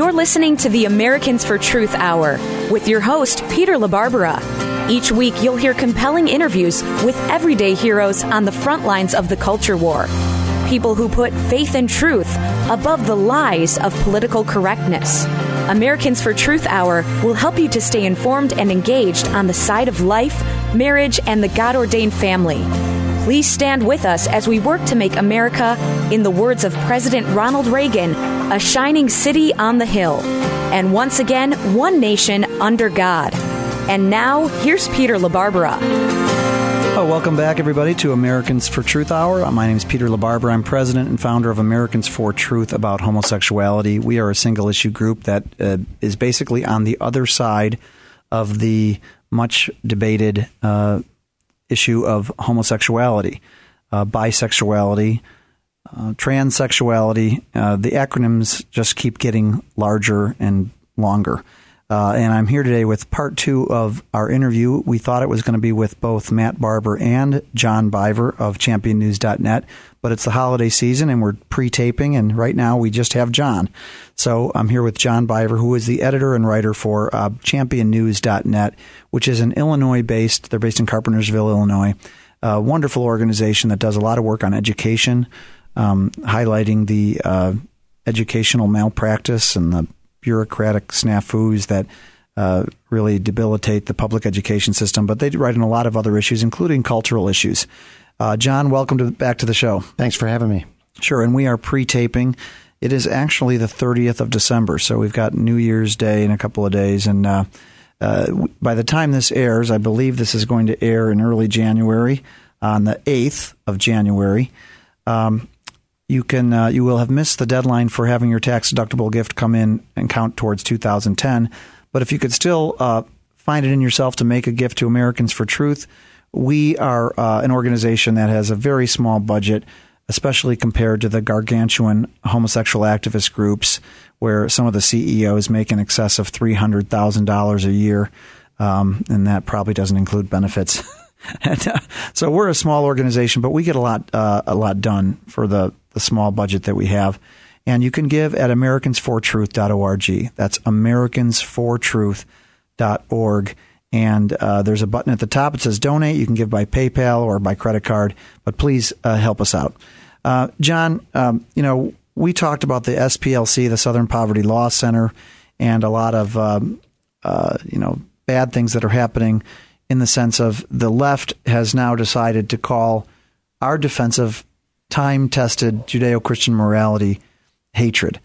You're listening to the Americans for Truth Hour with your host, Peter LaBarbera. Each week, you'll hear compelling interviews with everyday heroes on the front lines of the culture war. People who put faith and truth above the lies of political correctness. Americans for Truth Hour will help you to stay informed and engaged on the side of life, marriage, and the God-ordained family. Please stand with us as we work to make America, in the words of President Ronald Reagan, a shining city on the hill. And once again, one nation under God. And now, here's Peter LaBarbera. Oh, welcome back, everybody, to Americans for Truth Hour. My name is Peter LaBarbera. I'm president and founder of Americans for Truth about homosexuality. We are a single-issue group that is basically on the other side of the much-debated issue of homosexuality, bisexuality, transsexuality. The acronyms just keep getting larger and longer. And I'm here today with part two of our interview. We thought it was going to be with both Matt Barber and John Biver of ChampionNews.net, but it's the holiday season and we're pre-taping, and right now we just have John. So I'm here with John Biver, who is the editor and writer for ChampionNews.net, which is an Illinois-based, they're based in Carpentersville, Illinois, a wonderful organization that does a lot of work on education, highlighting the educational malpractice and the bureaucratic snafus that really debilitate the public education system. But they write on a lot of other issues, including cultural issues. John, welcome back to the show. Thanks for having me. Sure, and we are pre-taping. It is actually the 30th of December, so we've got New Year's Day in a couple of days. And by the time this airs, I believe this is going to air in early January, on the 8th of January. You will have missed the deadline for having your tax-deductible gift come in and count towards 2010. But if you could still find it in yourself to make a gift to Americans for Truth, we are an organization that has a very small budget, especially compared to the gargantuan homosexual activist groups where some of the CEOs make in excess of $300,000 a year, and that probably doesn't include benefits. And, so we're a small organization, but we get a lot done for the small budget that we have. And you can give at americansfortruth.org. That's americansfortruth.org. And there's a button at the top. It says donate. You can give by PayPal or by credit card, but please help us out. John, we talked about the SPLC, the Southern Poverty Law Center, and a lot of, bad things that are happening in the sense of the left has now decided to call our defense of time-tested Judeo-Christian morality hatred.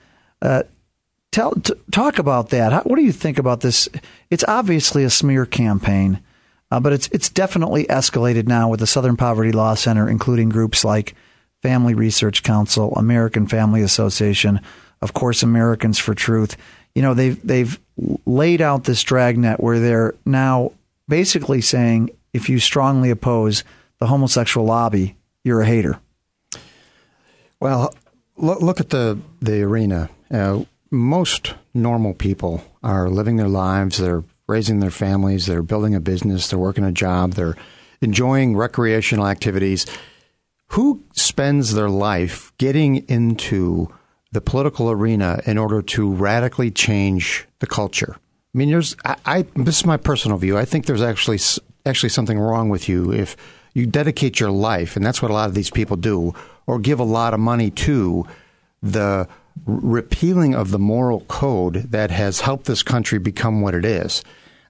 Talk about that. What do you think about this? It's obviously a smear campaign, but it's definitely escalated now with the Southern Poverty Law Center, including groups like Family Research Council, American Family Association, of course, Americans for Truth. They've laid out this dragnet where they're now basically saying if you strongly oppose the homosexual lobby, you're a hater. Well, look at the arena. Most normal people are living their lives. They're raising their families. They're building a business. They're working a job. They're enjoying recreational activities. Who spends their life getting into the political arena in order to radically change the culture? I mean, this is my personal view. I think there's actually something wrong with you if you dedicate your life, and that's what a lot of these people do, or give a lot of money to the repealing of the moral code that has helped this country become what it is.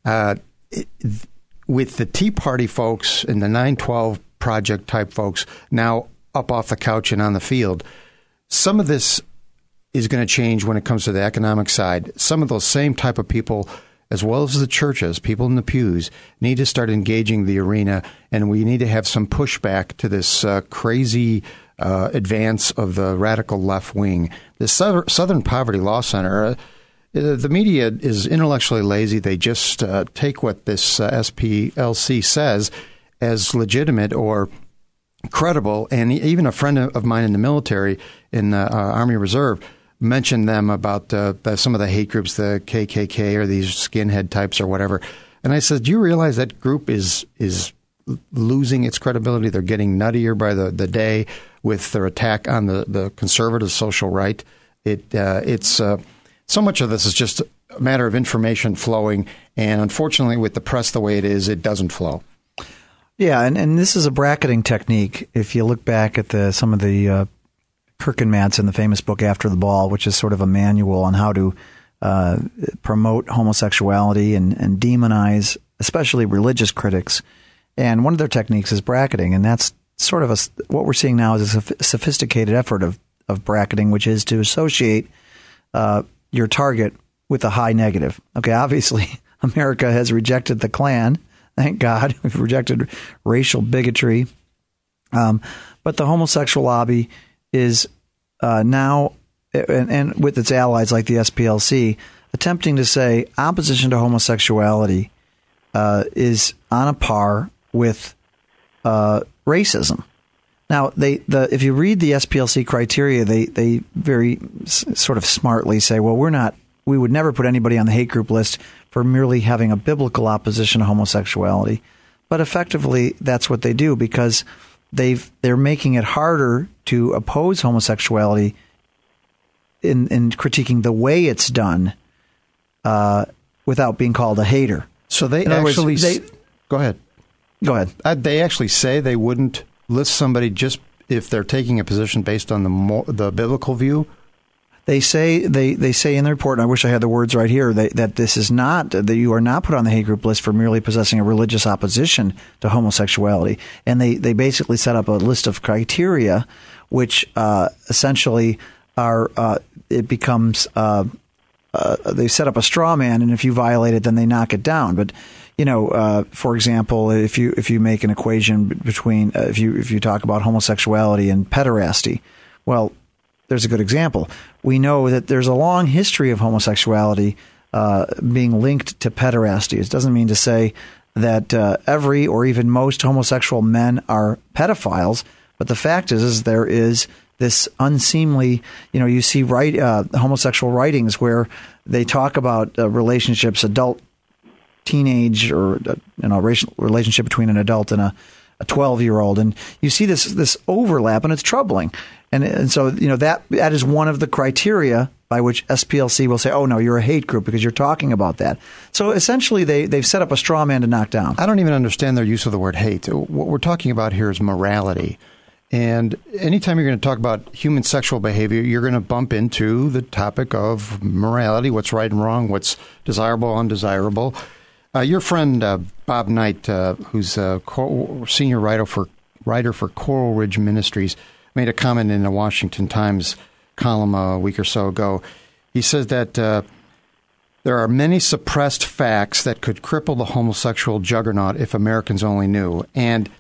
With the Tea Party folks and the 9/12 Project type folks now up off the couch and on the field, some of this is going to change when it comes to the economic side. Some of those same type of people, as well as the churches, people in the pews, need to start engaging the arena, and we need to have some pushback to this crazy advance of the radical left wing. The Southern Poverty Law Center, the media is intellectually lazy. They just take what this SPLC says as legitimate or credible, and even a friend of mine in the military, in the Army Reserve, mentioned them about some of the hate groups, the KKK or these skinhead types or whatever. And I said, do you realize that group is losing its credibility? They're getting nuttier by the day with their attack on the conservative social right. It's So much of this is just a matter of information flowing, and unfortunately, with the press the way it is, it doesn't flow. Yeah, and this is a bracketing technique. If you look back at some of the Kierkegaard in the famous book After the Ball, which is sort of a manual on how to promote homosexuality and demonize, especially religious critics. And one of their techniques is bracketing, and that's sort of what we're seeing now is a sophisticated effort of bracketing, which is to associate your target with a high negative. Okay, obviously, America has rejected the Klan. Thank God. We've rejected racial bigotry. But the homosexual lobby is now, and with its allies like the SPLC, attempting to say opposition to homosexuality is on a par with racism. Now, if you read the SPLC criteria, they very sort of smartly say, well, we would never put anybody on the hate group list for merely having a biblical opposition to homosexuality. But effectively, that's what they do because they're making it harder to oppose homosexuality in critiquing the way it's done without being called a hater. So they actually go ahead. Go ahead. They actually say they wouldn't list somebody just if they're taking a position based on the biblical view. They say in the report, and I wish I had the words right here, that this is not, that you are not put on the hate group list for merely possessing a religious opposition to homosexuality. And they basically set up a list of criteria, which essentially are, it becomes, they set up a straw man, and if you violate it, then they knock it down. But, for example, if you make an equation between, if you talk about homosexuality and pederasty, well, there's a good example. We know that there's a long history of homosexuality being linked to pederasty. It doesn't mean to say that every or even most homosexual men are pedophiles, but the fact is there is this unseemly, you see homosexual writings where they talk about relationships, adult, teenage, or relationship between an adult and a 12-year-old, and you see this overlap, and it's troubling. And so, that is one of the criteria by which SPLC will say, oh, no, you're a hate group because you're talking about that. So essentially, they've set up a straw man to knock down. I don't even understand their use of the word hate. What we're talking about here is morality. And anytime you're going to talk about human sexual behavior, you're going to bump into the topic of morality, what's right and wrong, what's desirable, undesirable. Your friend, Bob Knight, who's a senior writer for Coral Ridge Ministries, made a comment in the Washington Times column a week or so ago. He says that there are many suppressed facts that could cripple the homosexual juggernaut if Americans only knew. And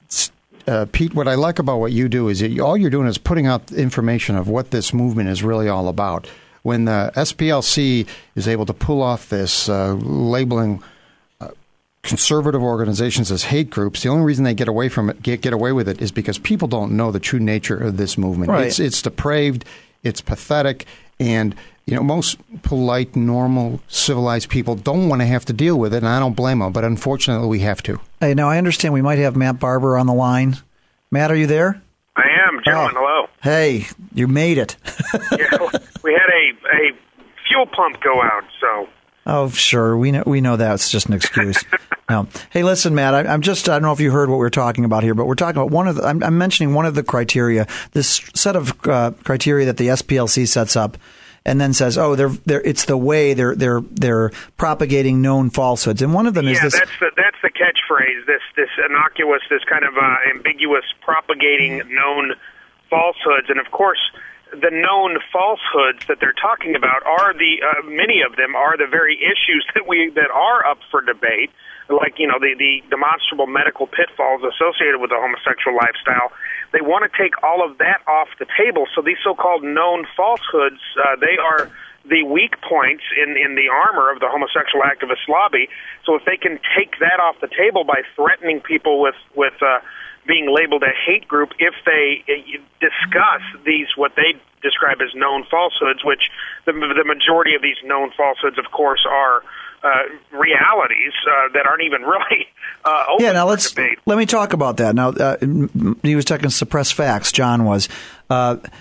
Pete, what I like about what you do is that all you're doing is putting out information of what this movement is really all about. When the SPLC is able to pull off this labeling conservative organizations as hate groups, the only reason they get away with it is because people don't know the true nature of this movement. Right. It's depraved, it's pathetic, and most polite, normal, civilized people don't want to have to deal with it, and I don't blame them, but unfortunately we have to. Hey, now I understand we might have Matt Barber on the line. Matt, are you there? I am, gentlemen. Hello. Hey, you made it. Yeah, we had a fuel pump go out, so. Oh, sure. We know that's just an excuse. No. Hey, listen, Matt, I don't know if you heard what we were talking about here, but we're talking about I'm mentioning one of the criteria, this set of criteria that the SPLC sets up and then says, oh, it's the way they're propagating known falsehoods. And one of them is this. That's the catchphrase, this innocuous, this kind of ambiguous propagating known falsehoods. And of course, the known falsehoods that they're talking about are many of them are the very issues that are up for debate, like the demonstrable medical pitfalls associated with the homosexual lifestyle. They want to take all of that off the table. So these so-called known falsehoods, they are the weak points in the armor of the homosexual activist lobby. So if they can take that off the table by threatening people with being labeled a hate group if they discuss these, what they describe as known falsehoods, which the majority of these known falsehoods, of course, are realities that aren't even really open for debate. Let me talk about that. Now, he was talking suppressed facts, John was.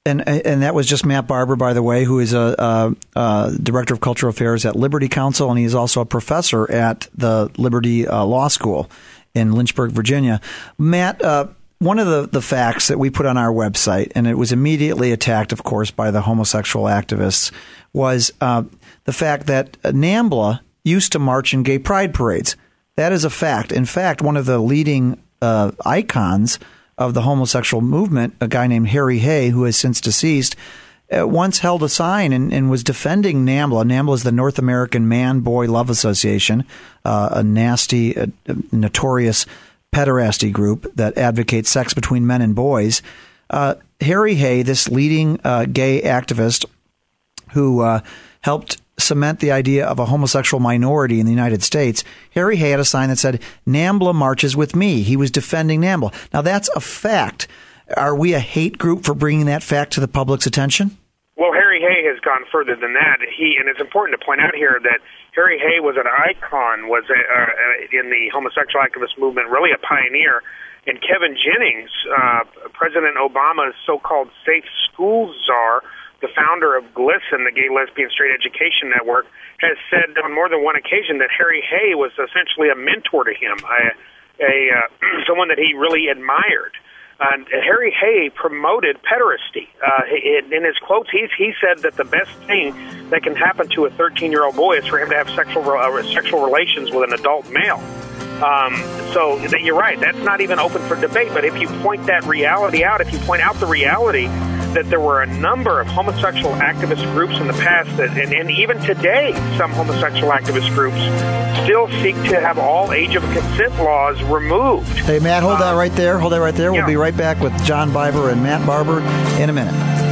And that was just Matt Barber, by the way, who is a Director of Cultural Affairs at Liberty Counsel, and he's also a professor at the Liberty Law School in Lynchburg, Virginia. Matt, one of the facts that we put on our website, and it was immediately attacked, of course, by the homosexual activists, was the fact that NAMBLA used to march in gay pride parades. That is a fact. In fact, one of the leading icons of the homosexual movement, a guy named Harry Hay, who has since deceased, once held a sign and was defending NAMBLA. NAMBLA is the North American Man-Boy Love Association, a nasty, notorious pederasty group that advocates sex between men and boys. Harry Hay, this leading gay activist who helped cement the idea of a homosexual minority in the United States, Harry Hay had a sign that said, NAMBLA marches with me. He was defending NAMBLA. Now, that's a fact. Are we a hate group for bringing that fact to the public's attention? Well, Harry Hay has gone further than that. And it's important to point out here that Harry Hay was an icon, was in the homosexual activist movement, really a pioneer. And Kevin Jennings, President Obama's so-called safe schools czar, the founder of GLSEN, the Gay, Lesbian, Straight Education Network, has said on more than one occasion that Harry Hay was essentially a mentor to him, someone that he really admired. Harry Hay promoted pederasty. In his quotes, he said that the best thing that can happen to a 13-year-old boy is for him to have sexual relations with an adult male. So you're right, that's not even open for debate. But if you point that reality out, if you point out the reality that there were a number of homosexual activist groups in the past, and even today, some homosexual activist groups still seek to have all age of consent laws removed. Hey, Matt, hold that right there. Hold that right there. Yeah. We'll be right back with John Biver and Matt Barber in a minute.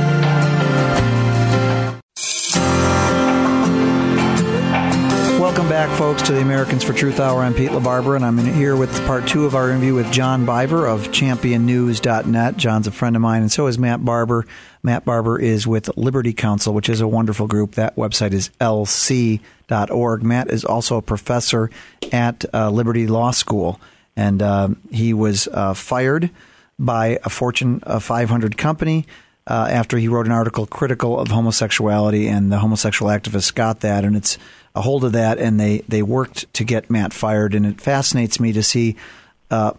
Welcome back, folks, to the Americans for Truth Hour. I'm Pete LaBarbera, and I'm here with part 2 of our interview with John Biver of championnews.net. John's a friend of mine, and so is Matt Barber. Matt Barber is with Liberty Counsel, which is a wonderful group. That website is lc.org. Matt is also a professor at Liberty Law School, and he was fired by a Fortune 500 company after he wrote an article critical of homosexuality, and the homosexual activists got that, and it's a hold of that, and they worked to get Matt fired. And it fascinates me to see a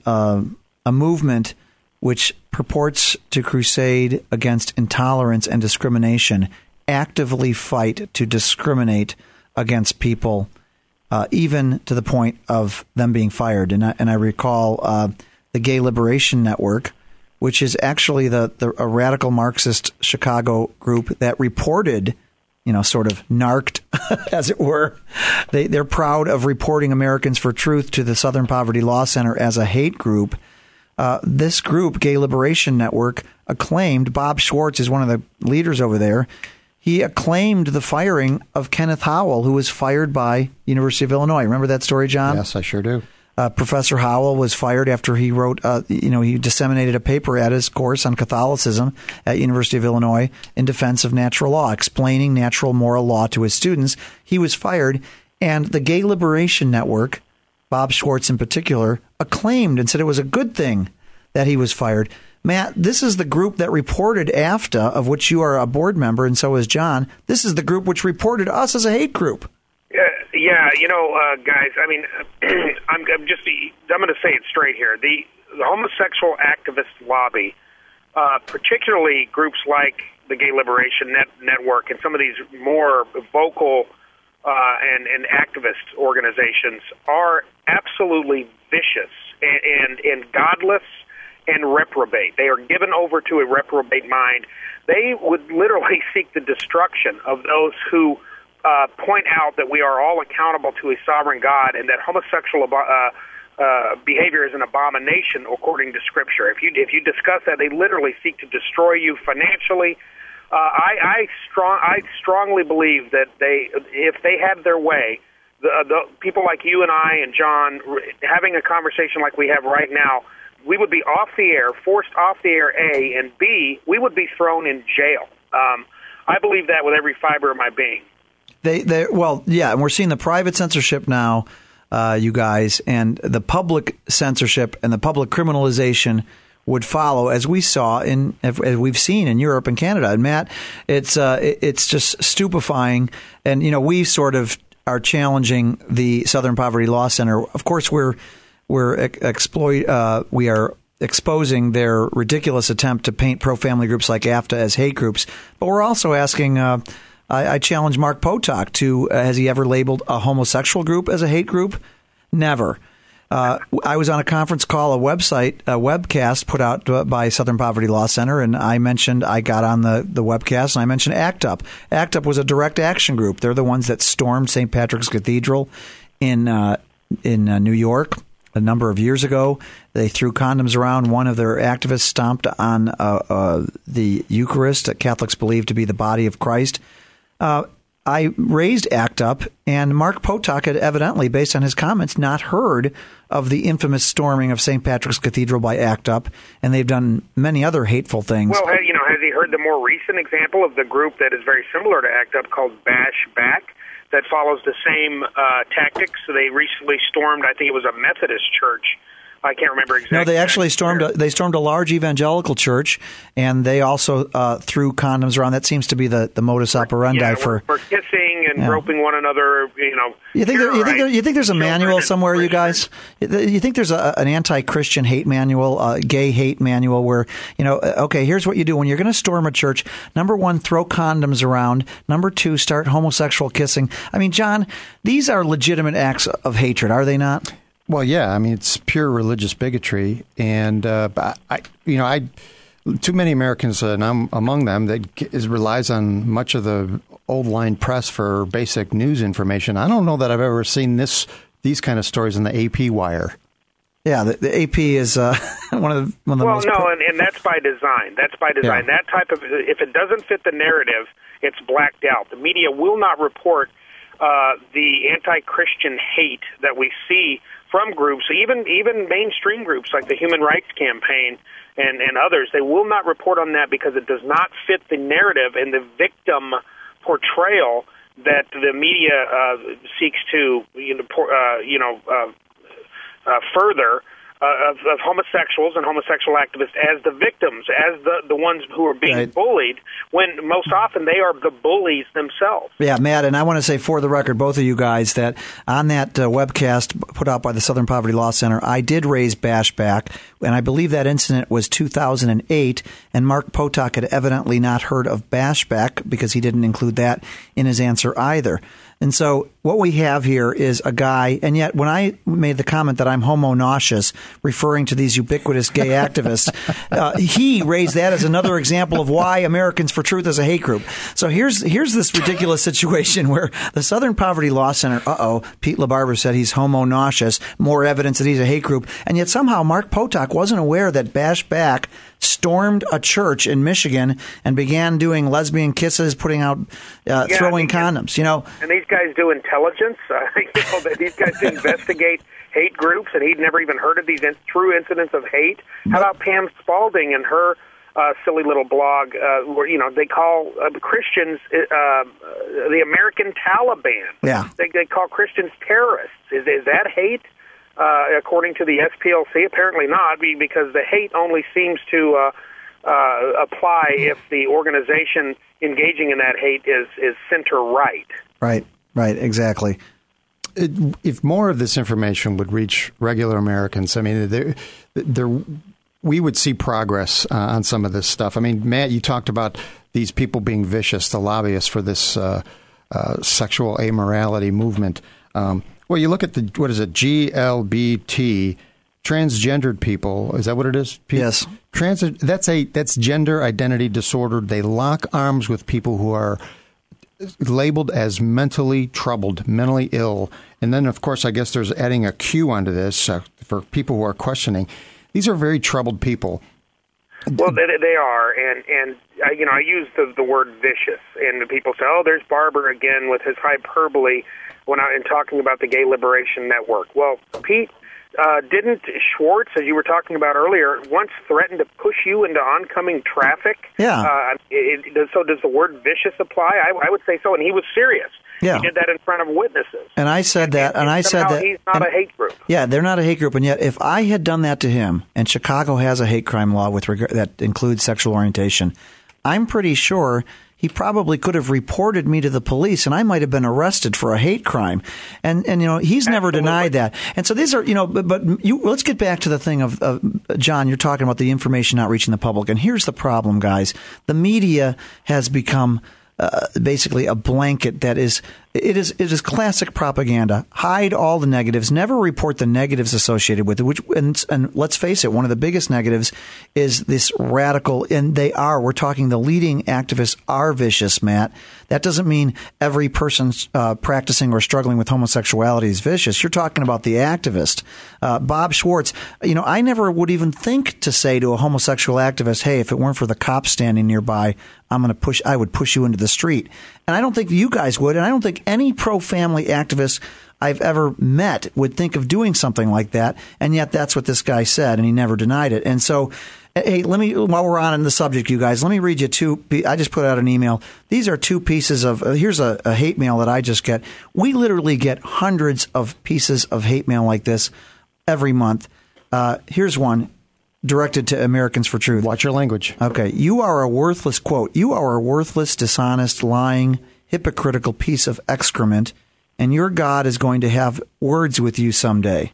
movement which purports to crusade against intolerance and discrimination actively fight to discriminate against people, even to the point of them being fired. And I recall the Gay Liberation Network, which is actually a radical Marxist Chicago group that reported, sort of narked, as it were. They're proud of reporting Americans for Truth to the Southern Poverty Law Center as a hate group. This group, Gay Liberation Network, acclaimed, Bob Schwartz is one of the leaders over there, he acclaimed the firing of Kenneth Howell, who was fired by University of Illinois. Remember that story, John? Yes, I sure do. Professor Howell was fired after he wrote, he disseminated a paper at his course on Catholicism at University of Illinois in defense of natural law, explaining natural moral law to his students. He was fired, and the Gay Liberation Network, Bob Schwartz in particular, acclaimed and said it was a good thing that he was fired. Matt, this is the group that reported AFTA, of which you are a board member, and so is John. This is the group which reported us as a hate group. Yeah, guys, I mean, I'm going to say it straight here. The homosexual activist lobby, particularly groups like the Gay Liberation Network and some of these more vocal and activist organizations are absolutely vicious and godless and reprobate. They are given over to a reprobate mind. They would literally seek the destruction of those who point out that we are all accountable to a sovereign God and that homosexual behavior is an abomination according to Scripture. If you discuss that, they literally seek to destroy you financially. I strongly believe that if they had their way, the people like you and I and John having a conversation like we have right now, we would be off the air, forced off the air, A, and B, we would be thrown in jail. I believe that with every fiber of my being. And we're seeing the private censorship now, you guys, and the public censorship and the public criminalization would follow, as we saw as we've seen in Europe and Canada. And Matt, it's just stupefying. And we sort of are challenging the Southern Poverty Law Center. Of course, we are exposing their ridiculous attempt to paint pro-family groups like AFTA as hate groups. But we're also asking. I challenge Mark Potok to, has he ever labeled a homosexual group as a hate group? Never. I was on a conference call, a webcast put out by Southern Poverty Law Center, and I got on the webcast and I mentioned ACT UP. ACT UP was a direct action group. They're the ones that stormed St. Patrick's Cathedral in New York a number of years ago. They threw condoms around. One of their activists stomped on the Eucharist that Catholics believe to be the body of Christ. I raised ACT UP, and Mark Potok had evidently, based on his comments, not heard of the infamous storming of St. Patrick's Cathedral by ACT UP, and they've done many other hateful things. Well, has he heard the more recent example of the group that is very similar to ACT UP called Bash Back that follows the same tactics? So they recently stormed, I think it was a Methodist church. I can't remember exactly. No, they actually stormed a large evangelical church, and they also threw condoms around. That seems to be the modus operandi for kissing and groping one another. You think there's a manual somewhere, you guys? You think there's an anti-Christian hate manual, a gay hate manual, where okay, here's what you do when you're going to storm a church. Number one, throw condoms around. Number two, start homosexual kissing. I mean, John, these are legitimate acts of hatred, are they not? Well, yeah. I mean, it's pure religious bigotry, and too many Americans, and I'm among them, that relies on much of the old line press for basic news information. I don't know that I've ever seen these kind of stories in the AP wire. Yeah, the AP is one of the most. Well, no, and that's by design. That's by design. Yeah. That type of, if it doesn't fit the narrative, it's blacked out. The media will not report the anti-Christian hate that we see from groups, even mainstream groups like the Human Rights Campaign and others. They will not report on that because it does not fit the narrative and the victim portrayal that the media seeks to further of homosexuals and homosexual activists as the victims, as the ones who are being bullied, when most often they are the bullies themselves. Yeah, Matt, and I want to say for the record, both of you guys, that on that webcast put out by the Southern Poverty Law Center, I did raise Bash Back, and I believe that incident was 2008, and Mark Potok had evidently not heard of Bash Back because he didn't include that in his answer either. And so what we have here is a guy, and yet when I made the comment that I'm homo-nauseous, referring to these ubiquitous gay activists, he raised that as another example of why Americans for Truth is a hate group. So here's this ridiculous situation where the Southern Poverty Law Center, Pete LaBarbera said he's homo-nauseous, more evidence that he's a hate group, and yet somehow Mark Potok wasn't aware that Bash Back stormed a church in Michigan and began doing lesbian kisses, putting out, throwing condoms, And these guys do intelligence. These guys investigate hate groups, and he'd never even heard of these true incidents of hate. How about Pam Spalding and her silly little blog where, they call Christians the American Taliban. Yeah. They call Christians terrorists. Is that hate? According to the SPLC, apparently not, because the hate only seems to apply if the organization engaging in that hate is center-right. Right, exactly. If more of this information would reach regular Americans, I mean, we would see progress on some of this stuff. I mean, Matt, you talked about these people being vicious, the lobbyists for this sexual amorality movement. Well, you look at GLBT, transgendered people. Is that what it is? Yes. That's gender identity disorder. They lock arms with people who are labeled as mentally troubled, mentally ill. And then, of course, I guess there's adding a Q onto this for people who are questioning. These are very troubled people. Well, they are, and I use the word vicious, and people say, "Oh, there's Barber again with his hyperbole." When I'm talking about the Gay Liberation Network, well, Pete Didn't Schwartz, as you were talking about earlier, once threaten to push you into oncoming traffic? Yeah. So does the word vicious apply? I would say so, and he was serious. Yeah. He did that in front of witnesses. And I said that, and I said that he's not a hate group. Yeah, they're not a hate group, and yet if I had done that to him, and Chicago has a hate crime law with regard that includes sexual orientation, I'm pretty sure he probably could have reported me to the police, and I might have been arrested for a hate crime. And he's never denied that. And so these are, let's get back to the thing of John, you're talking about the information not reaching the public. And here's the problem, guys. The media has become basically a blanket that is classic propaganda. Hide all the negatives. Never report the negatives associated with it. And let's face it, one of the biggest negatives is this radical. And we're talking the leading activists are vicious, Matt. That doesn't mean every person practicing or struggling with homosexuality is vicious. You're talking about the activist. Bob Schwartz, I never would even think to say to a homosexual activist, hey, if it weren't for the cops standing nearby, I would push you into the street. And I don't think you guys would. And I don't think any pro-family activist I've ever met would think of doing something like that. And yet that's what this guy said, and he never denied it. And so, hey, while we're on the subject, you guys, let me read you I just put out an email. These are two pieces of, here's a hate mail that I just get. We literally get hundreds of pieces of hate mail like this every month. Here's one directed to Americans for Truth. Watch your language. Okay. You are a worthless, quote, you are a worthless, dishonest, lying, hypocritical piece of excrement, and your God is going to have words with you someday.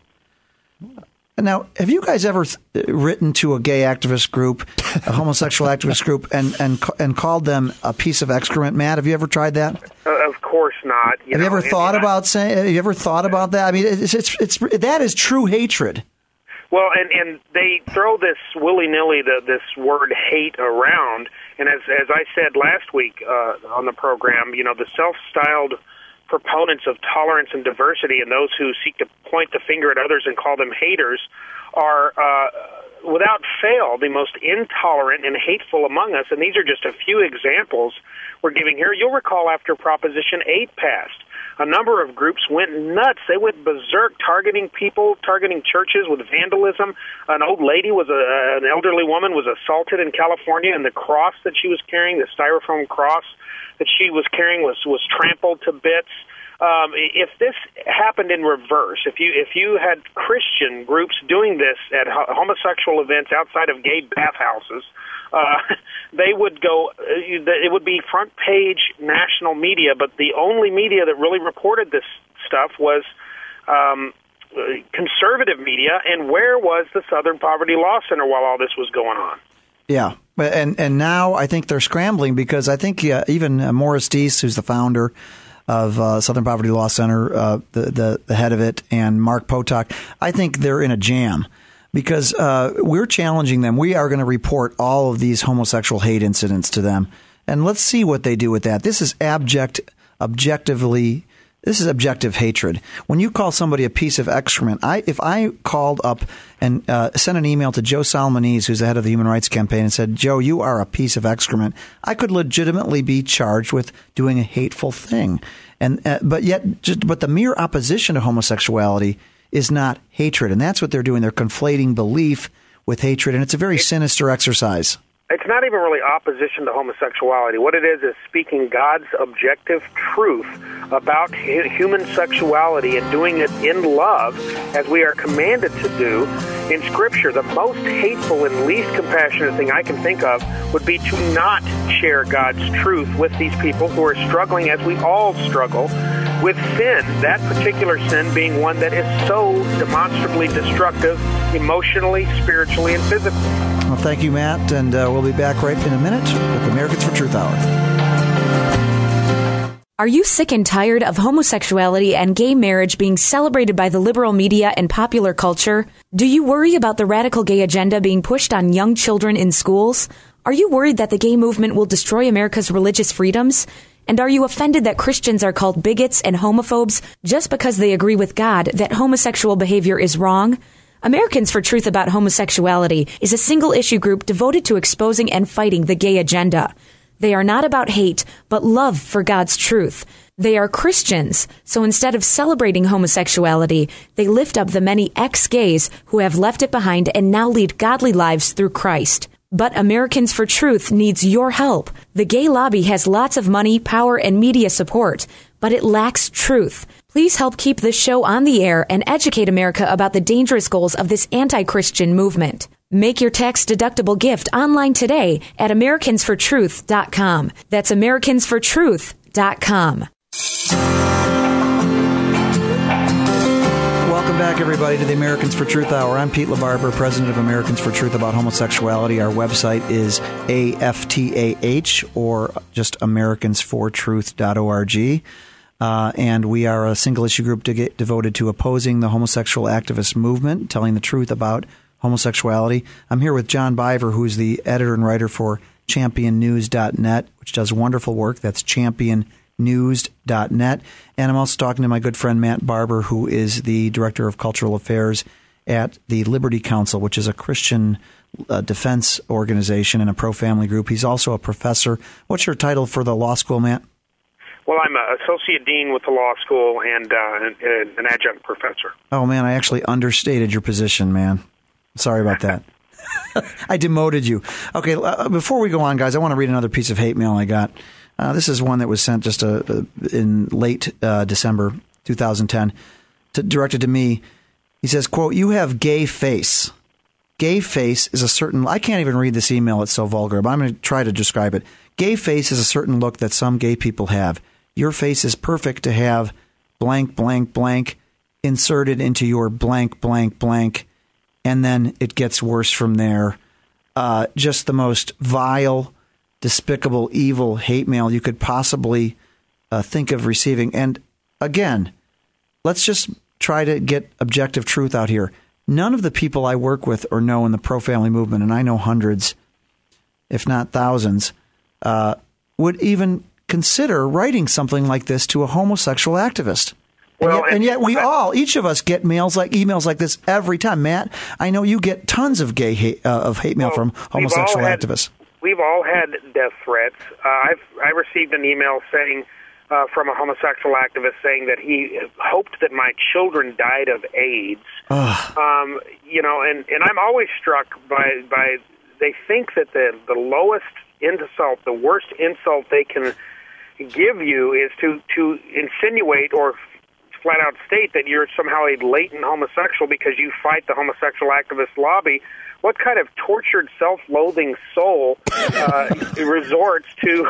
Now, have you guys ever written to a gay activist group, a homosexual activist group, and called them a piece of excrement? Matt, have you ever tried that? Of course not. Have you ever thought about that? I mean, it's that is true hatred. Well, and they throw this willy-nilly, this word hate around. And as I said last week on the program, the self-styled proponents of tolerance and diversity and those who seek to point the finger at others and call them haters are, without fail, the most intolerant and hateful among us. And these are just a few examples we're giving here. You'll recall after Proposition 8 passed, a number of groups went nuts. They went berserk, targeting people, targeting churches with vandalism. An old lady an elderly woman was assaulted in California, and the cross that she was carrying, the styrofoam cross that she was carrying, was trampled to bits. If this happened in reverse, if you had Christian groups doing this at homosexual events outside of gay bathhouses, they would go. It would be front page national media, but the only media that really reported this stuff was conservative media. And where was the Southern Poverty Law Center while all this was going on? Yeah, and now I think they're scrambling because I think even Morris Deese, who's the founder of Southern Poverty Law Center, the head of it, and Mark Potok, I think they're in a jam. Because we're challenging them. We are going to report all of these homosexual hate incidents to them. And let's see what they do with that. This is objective hatred. When you call somebody a piece of excrement, if I called up and sent an email to Joe Salmonese, who's the head of the Human Rights Campaign, and said, Joe, you are a piece of excrement, I could legitimately be charged with doing a hateful thing. And but the mere opposition to homosexuality is not hatred. And that's what they're doing. They're conflating belief with hatred. And it's a very sinister exercise. It's not even really opposition to homosexuality. What it is speaking God's objective truth about human sexuality and doing it in love as we are commanded to do in Scripture. The most hateful and least compassionate thing I can think of would be to not share God's truth with these people who are struggling, as we all struggle, with sin, that particular sin being one that is so demonstrably destructive emotionally, spiritually, and physically. Well, thank you, Matt, and we'll be back right in a minute with Americans for Truth Hour. Are you sick and tired of homosexuality and gay marriage being celebrated by the liberal media and popular culture? Do you worry about the radical gay agenda being pushed on young children in schools? Are you worried that the gay movement will destroy America's religious freedoms? And are you offended that Christians are called bigots and homophobes just because they agree with God that homosexual behavior is wrong? Americans for Truth About Homosexuality is a single-issue group devoted to exposing and fighting the gay agenda. They are not about hate, but love for God's truth. They are Christians, so instead of celebrating homosexuality, they lift up the many ex-gays who have left it behind and now lead godly lives through Christ. But Americans for Truth needs your help. The gay lobby has lots of money, power, and media support, but it lacks truth. Please help keep this show on the air and educate America about the dangerous goals of this anti-Christian movement. Make your tax-deductible gift online today at americansfortruth.com. That's americansfortruth.com. Welcome back, everybody, to the Americans for Truth Hour. I'm Pete LaBarbera, president of Americans for Truth about homosexuality. Our website is AFTAH, or just americansfortruth.org. And we are a single-issue group devoted to opposing the homosexual activist movement, telling the truth about homosexuality. I'm here with John Biver, who's the editor and writer for championnews.net, which does wonderful work. That's championnews.net. And I'm also talking to my good friend Matt Barber, who is the director of cultural affairs at the Liberty Council, which is a Christian defense organization and a pro-family group. He's also a professor. What's your title for the law school, Matt? Well, I'm an associate dean with the law school and an adjunct professor. Oh, man, I actually understated your position, man. Sorry about that. I demoted you. Okay, before we go on, guys, I want to read another piece of hate mail I got. This is one that was sent just in late December 2010, directed to me. He says, quote, "You have gay face. Gay face is a certain... I can't even read this email. It's so vulgar, but I'm going to try to describe it. Gay face is a certain look that some gay people have. Your face is perfect to have blank, blank, blank inserted into your blank, blank, blank. And then it gets worse from there. Just the most vile, despicable, evil hate mail you could possibly think of receiving. And again, let's just try to get objective truth out here. None of the people I work with or know in the pro-family movement, and I know hundreds, if not thousands, would even consider writing something like this to a homosexual activist. And yet we all, each of us, get emails like this every time. Matt, I know you get tons of hate mail from homosexual activists. We've all had death threats. I received an email saying from a homosexual activist saying that he hoped that my children died of AIDS. And I'm always struck by they think that the lowest insult, the worst insult they can give you is to insinuate or flat out state that you're somehow a latent homosexual because you fight the homosexual activist lobby. What kind of tortured, self-loathing soul resorts to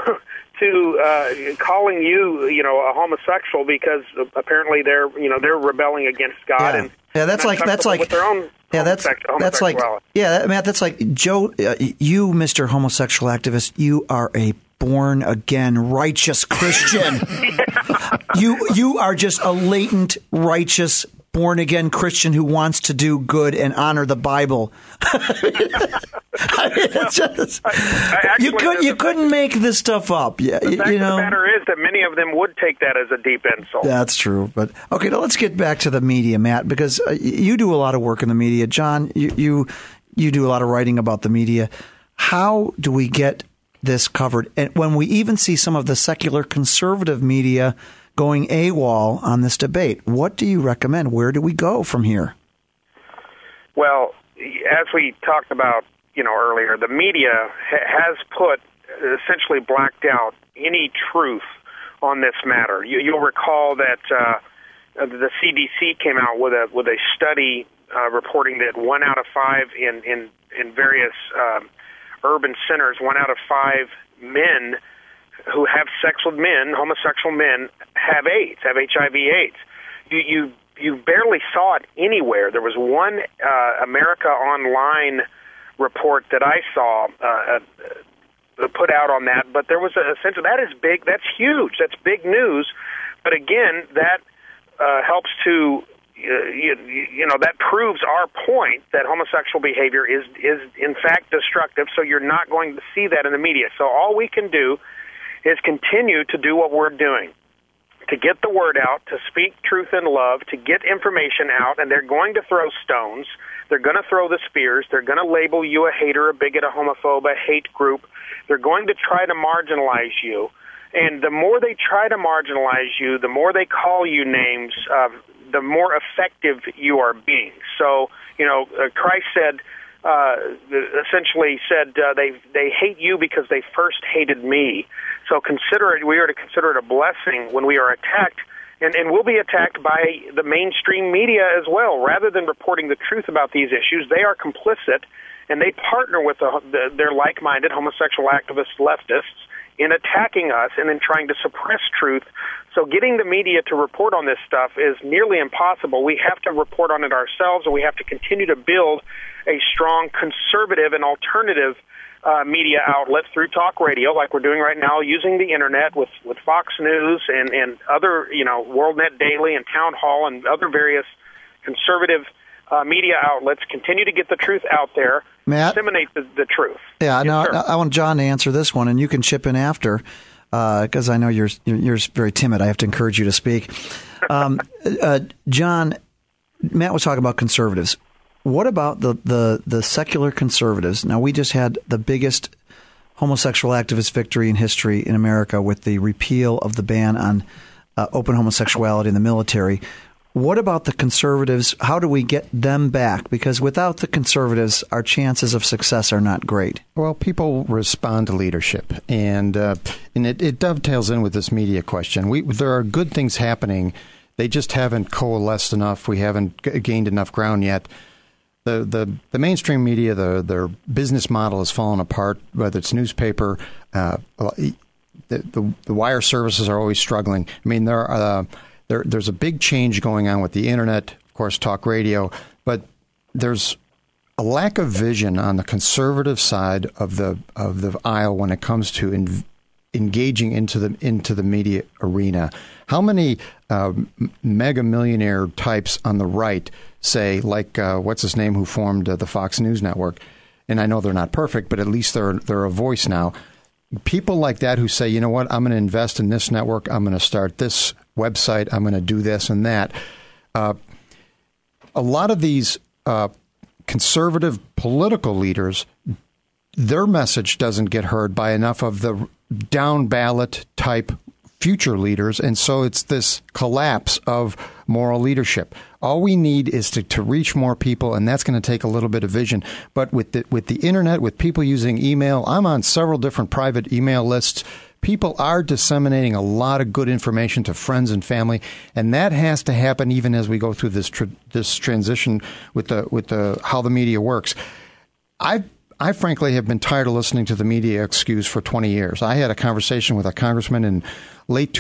calling you, a homosexual because apparently they're rebelling against God that's like with their own homosexuality. Matt, that's like Joe. You, Mr. Homosexual Activist, you are a born-again righteous Christian. You are just a latent, righteous, born-again Christian who wants to do good and honor the Bible. You couldn't make this stuff up. The fact of the matter is that many of them would take that as a deep insult. That's true. But okay, now let's get back to the media, Matt, because you do a lot of work in the media. John, you do a lot of writing about the media. How do we get this covered? And when we even see some of the secular conservative media going AWOL on this debate, what do you recommend? Where do we go from here? Well, as we talked about, earlier, the media has essentially blacked out any truth on this matter. You'll recall that the CDC came out with a study reporting that 1 out of 5 in various urban centers, 1 out of 5 men who have sex with men, homosexual men, have AIDS, have HIV/AIDS. You barely saw it anywhere. There was one America Online report that I saw put out on that, but there was a sense of that is big, that's huge, that's big news. But again, that helps to that proves our point that homosexual behavior is in fact destructive. So you're not going to see that in the media. So all we can do is continue to do what we're doing, to get the word out, to speak truth in love, to get information out, and they're going to throw stones. They're going to throw the spears. They're going to label you a hater, a bigot, a homophobe, a hate group. They're going to try to marginalize you. And the more they try to marginalize you, the more they call you names, the more effective you are being. So, Christ said, essentially said, they hate you because they first hated me. So we are to consider it a blessing when we are attacked, and we'll be attacked by the mainstream media as well. Rather than reporting the truth about these issues, they are complicit, and they partner with their like-minded homosexual activist leftists in attacking us and in trying to suppress truth. So getting the media to report on this stuff is nearly impossible. We have to report on it ourselves, and we have to continue to build a strong conservative and alternative media outlet through talk radio, like we're doing right now, using the internet with Fox News and other, WorldNet Daily and Town Hall and other various conservative media outlets. Continue to get the truth out there, Matt? Disseminate the truth. Yeah, yes, no, sir. I want John to answer this one, and you can chip in after, because I know you're very timid. I have to encourage you to speak. John, Matt was talking about conservatives. What about the secular conservatives? Now, we just had the biggest homosexual activist victory in history in America with the repeal of the ban on open homosexuality in the military. What about the conservatives? How do we get them back? Because without the conservatives, our chances of success are not great. Well, people respond to leadership, and it dovetails in with this media question. There are good things happening. They just haven't coalesced enough. We haven't gained enough ground yet. The mainstream media, their business model has fallen apart, whether it's newspaper, the wire services are always struggling. I mean, there's a big change going on with the internet, of course, talk radio, but there's a lack of vision on the conservative side of the aisle when it comes to engaging into the media arena. How many mega millionaire types on the right say, like what's his name, who formed the Fox News Network? And I know they're not perfect, but at least they're a voice now. People like that who say, you know what, I'm going to invest in this network. I'm going to start this website. I'm going to do this and that. A lot of these conservative political leaders, their message doesn't get heard by enough of the down ballot type future leaders, and so it's this collapse of moral leadership. All we need is to reach more people, and that's going to take a little bit of vision. But with the internet, with people using email, I'm on several different private email lists. People are disseminating a lot of good information to friends and family, and that has to happen even as we go through this transition with the how the media works. I frankly have been tired of listening to the media excuse for 20 years. I had a conversation with a congressman in late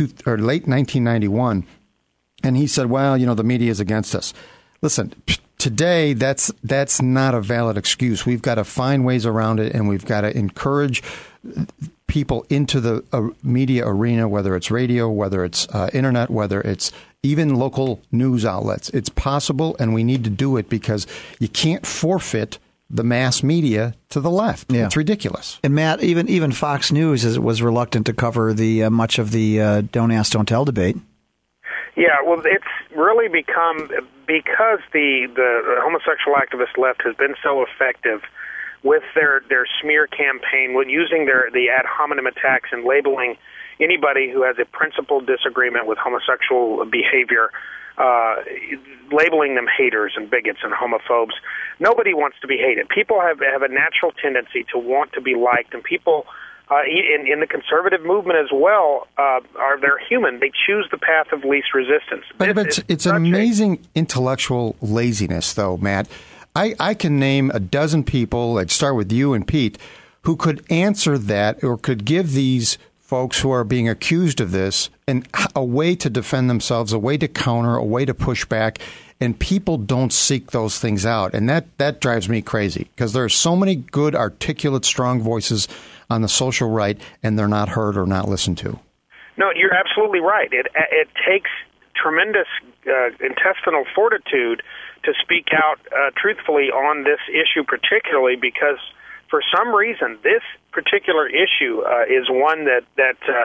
1991, and he said, well, the media is against us. Listen, today that's not a valid excuse. We've got to find ways around it, and we've got to encourage people into the media arena, whether it's radio, whether it's internet, whether it's even local news outlets. It's possible, and we need to do it because you can't forfeit the mass media to the left. Yeah. It's ridiculous. And Matt, even Fox News was reluctant to cover the much of the Don't Ask, Don't Tell debate. Yeah, well, it's really become, because the homosexual activist left has been so effective with their smear campaign, with using the ad hominem attacks and labeling anybody who has a principled disagreement with homosexual behavior, labeling them haters and bigots and homophobes. Nobody wants to be hated. People have a natural tendency to want to be liked, and people in the conservative movement as well they're human. They choose the path of least resistance. But it's an amazing intellectual laziness, though, Matt. I can name a dozen people, I'd start with you and Pete, who could answer that or could give these folks who are being accused of this and a way to defend themselves, a way to counter, a way to push back, and people don't seek those things out. And that drives me crazy because there are so many good, articulate, strong voices on the social right, and they're not heard or not listened to. No, you're absolutely right. It takes tremendous intestinal fortitude to speak out truthfully on this issue, particularly because for some reason this particular issue is one that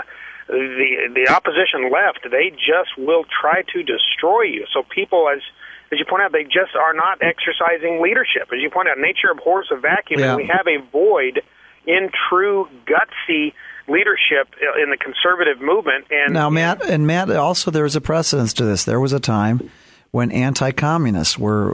the opposition left, they just will try to destroy you. So people, as you point out, they just are not exercising leadership. As you point out, nature abhors a vacuum, and we have a void in true gutsy leadership in the conservative movement. And now, Matt, also there was a precedence to this. There was a time when anti-communists were,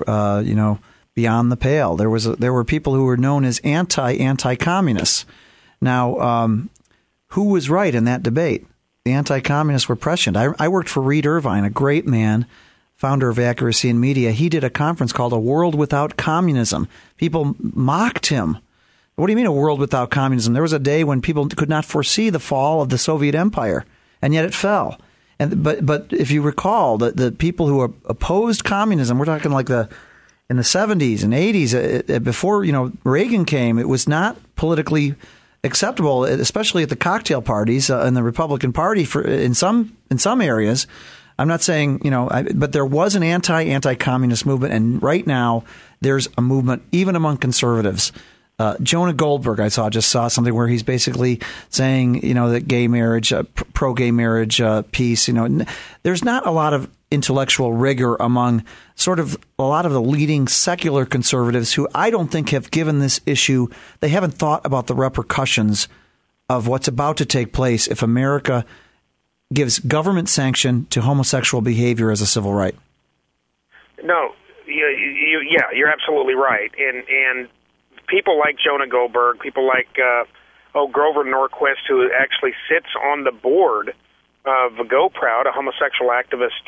beyond the pale. There were people who were known as anti-communists. Now, who was right in that debate? The anti-communists were prescient. I worked for Reed Irvine, a great man, founder of Accuracy in Media. He did a conference called A World Without Communism. People mocked him. What do you mean a world without communism? There was a day when people could not foresee the fall of the Soviet Empire, and yet it fell. But if you recall, the people who opposed communism, we're talking like in the 70s and 80s, before Reagan came, it was not politically acceptable, especially at the cocktail parties in the Republican Party in some areas. I'm not saying, but there was an anti-communist movement, and right now there's a movement even among conservatives. Jonah Goldberg, I just saw something where he's basically saying, that gay marriage, pro-gay marriage, peace, there's not a lot of intellectual rigor among sort of a lot of the leading secular conservatives who I don't think have given this issue. They haven't thought about the repercussions of what's about to take place if America gives government sanction to homosexual behavior as a civil right. No, you're absolutely right. And people like Jonah Goldberg, people like Grover Norquist, who actually sits on the board of Go Proud, a homosexual activist,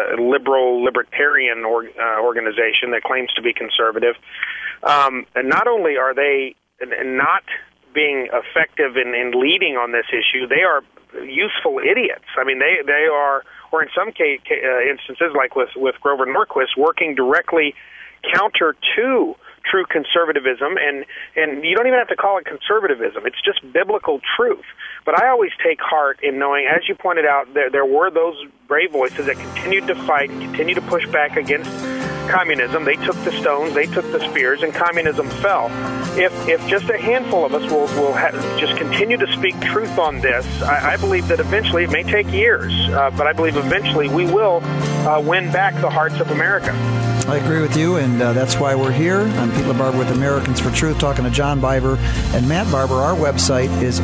libertarian organization that claims to be conservative. And not only are they not being effective in leading on this issue, they are useful idiots. I mean, they are, or in some instances, like with Grover Norquist, working directly counter to true conservatism, and you don't even have to call it conservatism. It's just biblical truth. But I always take heart in knowing, as you pointed out, there were those brave voices that continued to fight, continued to push back against communism. They took the stones, they took the spears, and communism fell. If just a handful of us will just continue to speak truth on this, I believe that eventually, it may take years, but I believe eventually we will win back the hearts of America. I agree with you, and that's why we're here. I'm Pete LaBarbera with Americans for Truth, talking to John Biver and Matt Barber. Our website is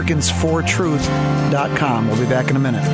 americansfortruth.com. We'll be back in a minute.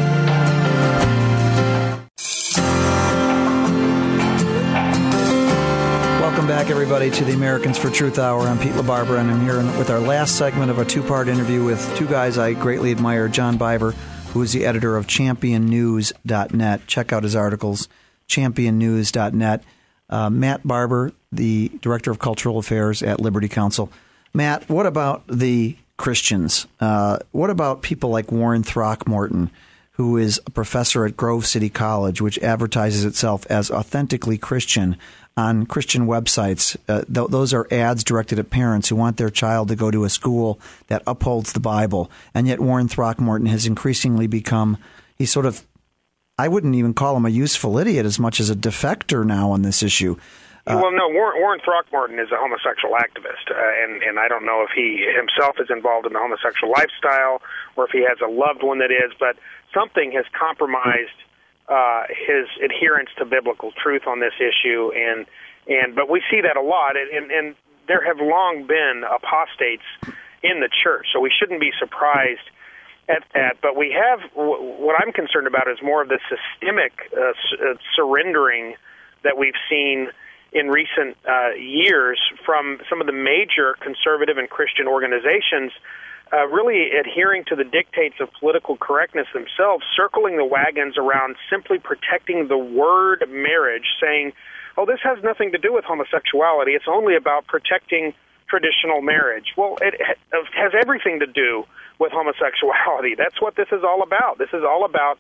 Welcome back, everybody, to the Americans for Truth Hour. I'm Pete LaBarbera, and I'm here with our last segment of a two-part interview with two guys I greatly admire. John Biver, who is the editor of championnews.net. Check out his articles, championnews.net. Matt Barber, the Director of Cultural Affairs at Liberty Counsel. Matt, what about the Christians? What about people like Warren Throckmorton, who is a professor at Grove City College, which advertises itself as authentically Christian on Christian websites? Those are ads directed at parents who want their child to go to a school that upholds the Bible. And yet Warren Throckmorton has increasingly become, he's sort of, I wouldn't even call him a useful idiot as much as a defector now on this issue. Well, no, Warren Throckmorton is a homosexual activist, and I don't know if he himself is involved in the homosexual lifestyle or if he has a loved one that is, but something has compromised his adherence to biblical truth on this issue, but we see that a lot, and there have long been apostates in the church, so we shouldn't be surprised at that. But we have, what I'm concerned about is more of the systemic surrendering that we've seen in recent years from some of the major conservative and Christian organizations, really adhering to the dictates of political correctness themselves, circling the wagons around simply protecting the word marriage, saying, oh, this has nothing to do with homosexuality, it's only about protecting traditional marriage. Well, it has everything to do with homosexuality. That's what this is all about. This is all about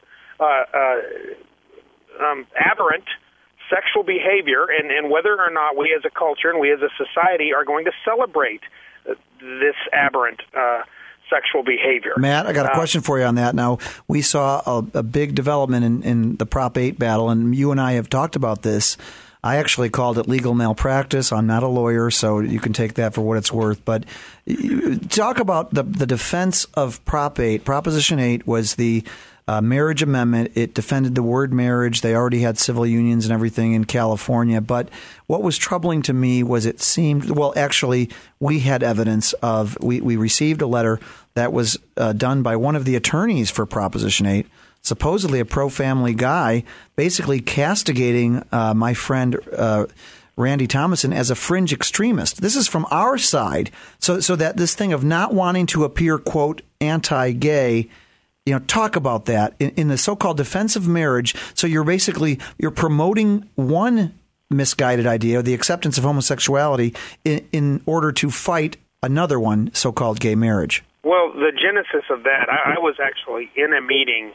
aberrant sexual behavior, and whether or not we as a culture and we as a society are going to celebrate this aberrant sexual behavior. Matt, I got a question for you on that. Now, we saw a big development in the Prop 8 battle, and you and I have talked about this. I actually called it legal malpractice. I'm not a lawyer, so you can take that for what it's worth. But talk about the defense of Prop 8. Proposition 8 was the marriage amendment. It defended the word marriage. They already had civil unions and everything in California. But what was troubling to me was it seemed, well, actually, we had evidence of, we received a letter that was done by one of the attorneys for Proposition 8, supposedly a pro-family guy, basically castigating my friend Randy Thomason as a fringe extremist. This is from our side. So that this thing of not wanting to appear, quote, anti-gay, talk about that in the so-called defense of marriage. So you're promoting one misguided idea, the acceptance of homosexuality, in order to fight another one, so-called gay marriage. Well, the genesis of that, I was actually in a meeting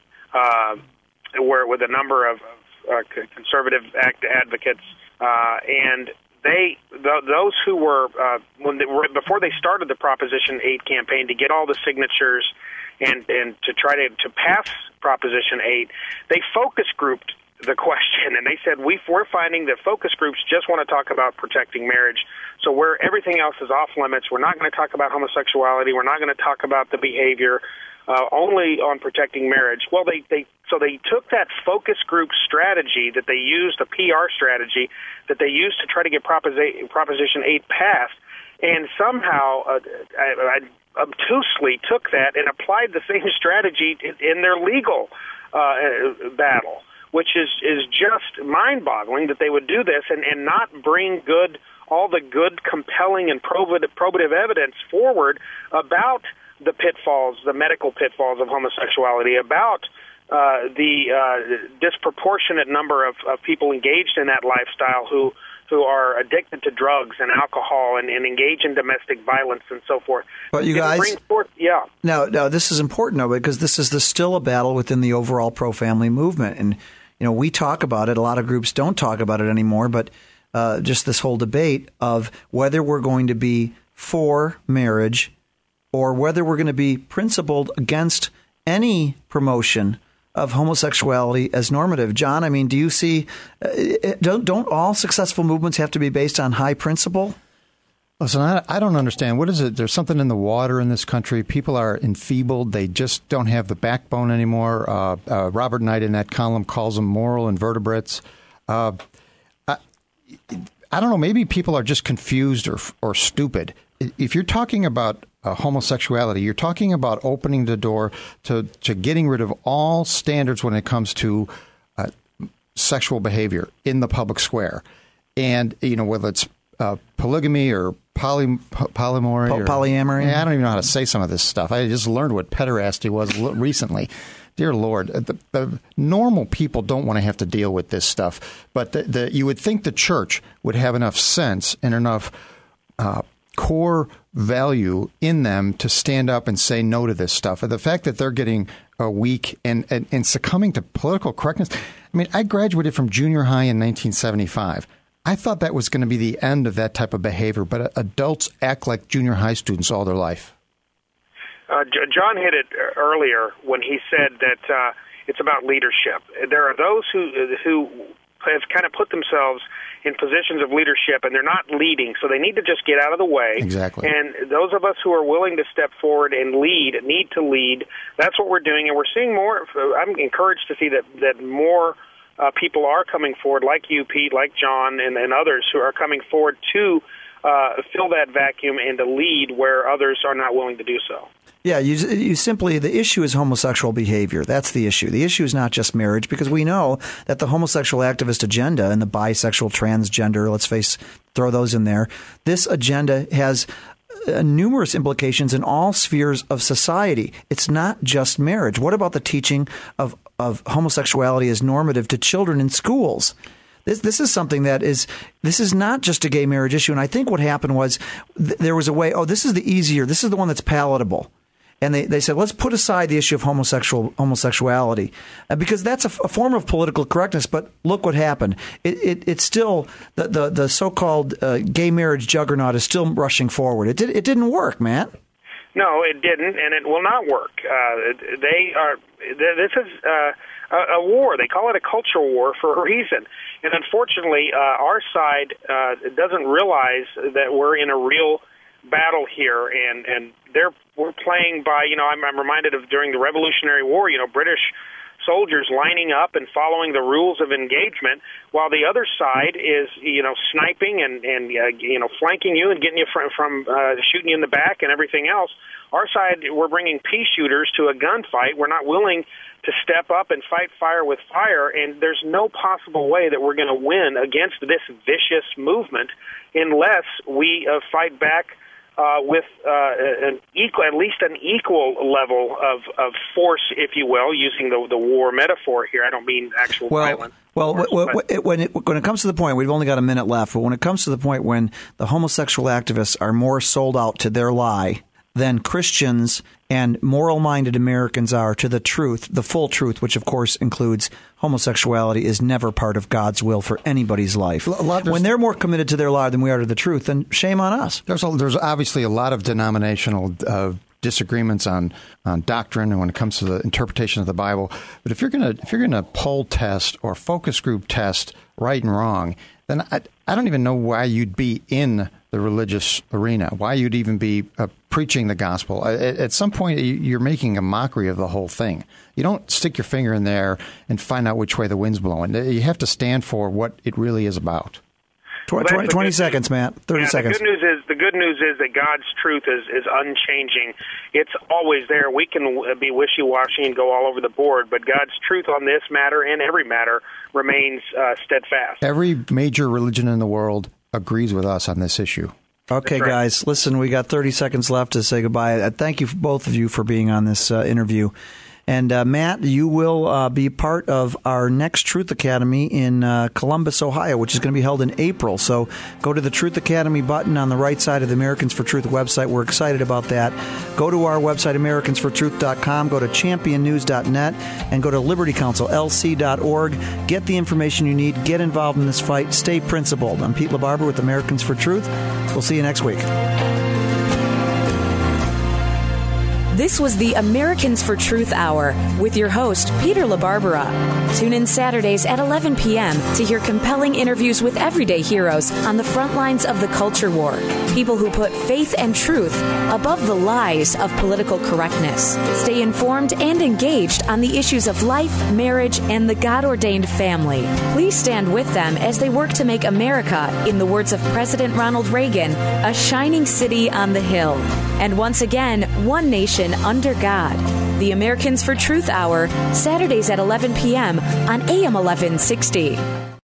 where with a number of conservative advocates, and those who were before they started the Proposition 8 campaign to get all the signatures and to try to pass Proposition 8, they focus grouped the question, and they said, we're finding that focus groups just want to talk about protecting marriage, so where everything else is off limits, we're not going to talk about homosexuality, we're not going to talk about the behavior, only on protecting marriage. Well, they took that focus group strategy that they used, a PR strategy that they used to try to get Proposition 8 passed, and somehow I obtusely took that and applied the same strategy in their legal battle, which is just mind-boggling that they would do this and not bring all the good, compelling, and probative evidence forward about the pitfalls, the medical pitfalls of homosexuality, about the disproportionate number of people engaged in that lifestyle who are addicted to drugs and alcohol and engage in domestic violence and so forth. But you guys, Now, this is important, though, because this is still a battle within the overall pro-family movement. And, we talk about it. A lot of groups don't talk about it anymore, but just this whole debate of whether we're going to be for marriage or whether we're going to be principled against any promotion of homosexuality as normative. John, I mean, do you see, don't all successful movements have to be based on high principle? Listen, I don't understand. What is it? There's something in the water in this country. People are enfeebled. They just don't have the backbone anymore. Robert Knight in that column calls them moral invertebrates. I don't know. Maybe people are just confused or stupid. If you're talking about homosexuality, you're talking about opening the door to getting rid of all standards when it comes to sexual behavior in the public square. And, whether it's polygamy or polyamory. Polyamory. I don't even know how to say some of this stuff. I just learned what pederasty was recently. Dear Lord, the normal people don't want to have to deal with this stuff. But you would think the church would have enough sense and enough core value in them to stand up and say no to this stuff. And the fact that they're getting weak and succumbing to political correctness. I mean, I graduated from junior high in 1975. I thought that was going to be the end of that type of behavior, but adults act like junior high students all their life. John hit it earlier when he said that it's about leadership. There are those who have kind of put themselves in positions of leadership, and they're not leading, so they need to just get out of the way. Exactly. And those of us who are willing to step forward and lead need to lead. That's what we're doing, and we're seeing more. I'm encouraged to see that more people are coming forward, like you, Pete, like John, and others who are coming forward to fill that vacuum and to lead where others are not willing to do so. Yeah, you simply, the issue is homosexual behavior. That's the issue. The issue is not just marriage, because we know that the homosexual activist agenda and the bisexual, transgender, throw those in there. This agenda has numerous implications in all spheres of society. It's not just marriage. What about the teaching of homosexuality as normative to children in schools? This is something this is not just a gay marriage issue. And I think what happened was there was a way, this is this is the one that's palatable. And they said, let's put aside the issue of homosexuality because that's a form of political correctness. But look what happened. It's still the so-called gay marriage juggernaut is still rushing forward. It didn't work, Matt. No, it didn't, and it will not work. This is a war. They call it a cultural war for a reason. And unfortunately, our side doesn't realize that we're in a real battle here, and we're playing by, I'm reminded of during the Revolutionary War, British soldiers lining up and following the rules of engagement, while the other side is, sniping and flanking you and getting you from shooting you in the back and everything else. Our side, we're bringing pea shooters to a gunfight. We're not willing to step up and fight fire with fire, and there's no possible way that we're going to win against this vicious movement unless we fight back with at least an equal level of force, if you will, using the war metaphor here. I don't mean actual violence. When it comes to the point, we've only got a minute left, but when it comes to the point when the homosexual activists are more sold out to their lie than Christians and moral-minded Americans are to the truth, the full truth, which of course includes homosexuality is never part of God's will for anybody's life. When they're more committed to their lie than we are to the truth, then shame on us. There's obviously a lot of denominational disagreements on doctrine and when it comes to the interpretation of the Bible. But if you're gonna poll test or focus group test right and wrong, then I don't even know why you'd be in the religious arena, why you'd even be preaching the gospel. At some point, you're making a mockery of the whole thing. You don't stick your finger in there and find out which way the wind's blowing. You have to stand for what it really is about. 20 seconds, Matt. 30 seconds. The good news is that God's truth is unchanging. It's always there. We can be wishy-washy and go all over the board, but God's truth on this matter and every matter remains steadfast. Every major religion in the world agrees with us on this issue. Okay, right. Guys, listen, we got 30 seconds left to say goodbye. Thank you, both of you, for being on this interview. And Matt, you will be part of our next Truth Academy in Columbus, Ohio, which is going to be held in April. So go to the Truth Academy button on the right side of the Americans for Truth website. We're excited about that. Go to our website, AmericansForTruth.com. Go to championnews.net and go to LibertyCouncilLC.org. Get the information you need. Get involved in this fight. Stay principled. I'm Pete LaBarbera with Americans for Truth. We'll see you next week. This was the Americans for Truth Hour with your host, Peter LaBarbera. Tune in Saturdays at 11 p.m. to hear compelling interviews with everyday heroes on the front lines of the culture war. People who put faith and truth above the lies of political correctness. Stay informed and engaged on the issues of life, marriage, and the God-ordained family. Please stand with them as they work to make America, in the words of President Ronald Reagan, a shining city on the hill. And once again, one nation under God. The Americans for Truth Hour, Saturdays at 11 p.m. on AM 1160.